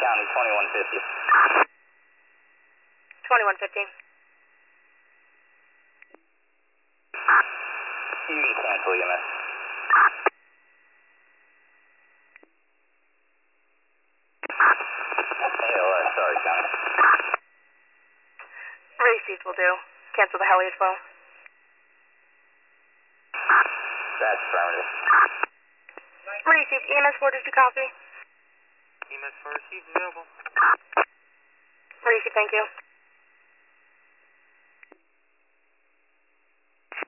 County 2150. 2150. You can cancel EMS. ALS, sorry, County. Received will do. Cancel the heli as well. That's affirmative. Received. EMS 4, did you copy? EMS 4 received, available. Received, thank you.